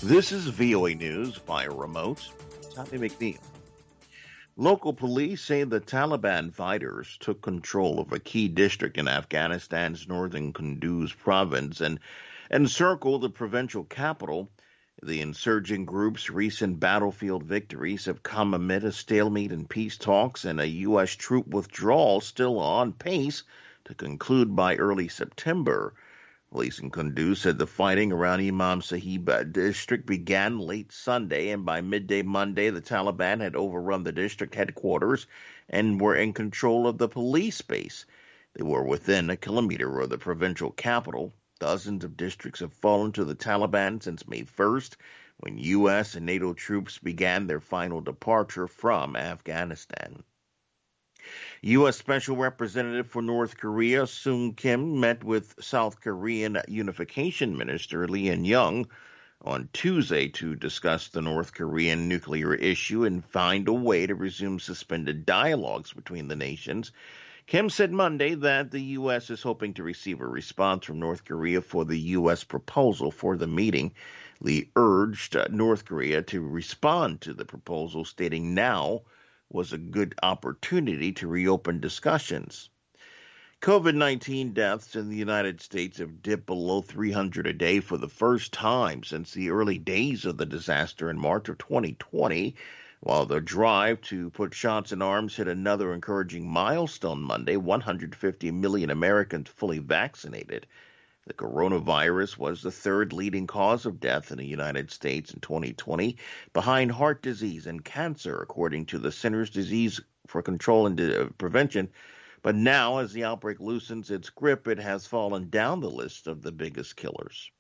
This is VOA News via remote. Tommy McNeil. Local police say the Taliban fighters took control of a key district in Afghanistan's northern Kunduz province and encircled the provincial capital. The insurgent group's recent battlefield victories have come amid a stalemate in peace talks and a U.S. troop withdrawal still on pace to conclude by early September. Police in Kunduz said the fighting around Imam Sahib district began late Sunday, and by midday Monday, the Taliban had overrun the district headquarters and were in control of the police base. They were within a kilometer of the provincial capital. Dozens of districts have fallen to the Taliban since May 1st, when U.S. and NATO troops began their final departure from Afghanistan. U.S. Special Representative for North Korea Sung Kim met with South Korean Unification Minister Lee In-young on Tuesday to discuss the North Korean nuclear issue and find a way to resume suspended dialogues between the nations. Kim said Monday that the U.S. is hoping to receive a response from North Korea for the U.S. proposal for the meeting. Lee urged North Korea to respond to the proposal, stating now was a good opportunity to reopen discussions. COVID-19 deaths in the United States have dipped below 300 a day for the first time since the early days of the disaster in March of 2020, while the drive to put shots in arms hit another encouraging milestone Monday, 150 million Americans fully vaccinated. The coronavirus was the third leading cause of death in the United States in 2020, behind heart disease and cancer, according to the Centers Disease for Control and Prevention. But now, as the outbreak loosens its grip, it has fallen down the list of the biggest killers.